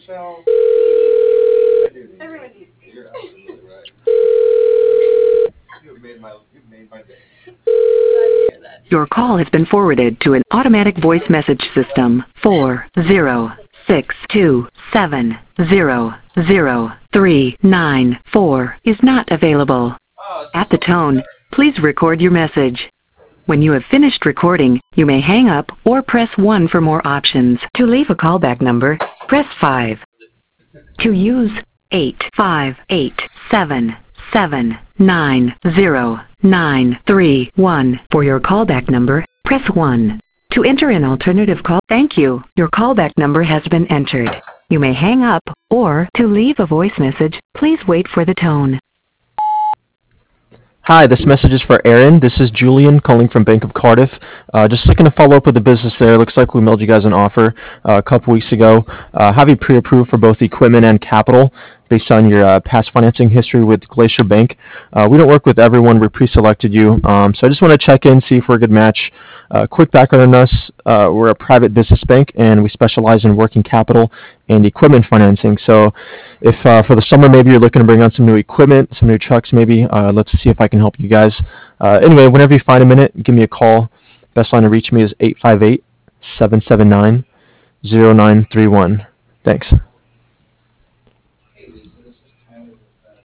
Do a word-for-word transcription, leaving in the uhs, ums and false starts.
Everyone needs me. You're absolutely right. You've made my you've made my day. Your call has been forwarded to an automatic voice message system. four zero six two seven zero zero three nine four is not available. Oh, At the tone, please record your message. When you have finished recording, you may hang up or press one for more options. To leave a callback number, press five. To use eight five eight seven seven nine zero nine three one for your callback number, press one. To enter an alternative call, thank you. Your callback number has been entered. You may hang up, or to leave a voice message, please wait for the tone. Hi, this message is for Aaron. This is Julian calling from Bank of Cardiff. Uh, just looking to follow up with the business there. Looks like we mailed you guys an offer uh, a couple weeks ago. Uh, have you pre-approved for both equipment and capital based on your uh, past financing history with Glacier Bank. Uh, we don't work with everyone. We pre-selected you. Um, so I just want to check in, see if we're a good match. Uh, quick background on us. Uh, we're a private business bank, and we specialize in working capital and equipment financing. So if uh, for the summer maybe you're looking to bring on some new equipment, some new trucks maybe, uh, let's see if I can help you guys. Uh, anyway, whenever you find a minute, give me a call. Best line to reach me is eight five eight, seven seven nine, zero nine three one. Thanks.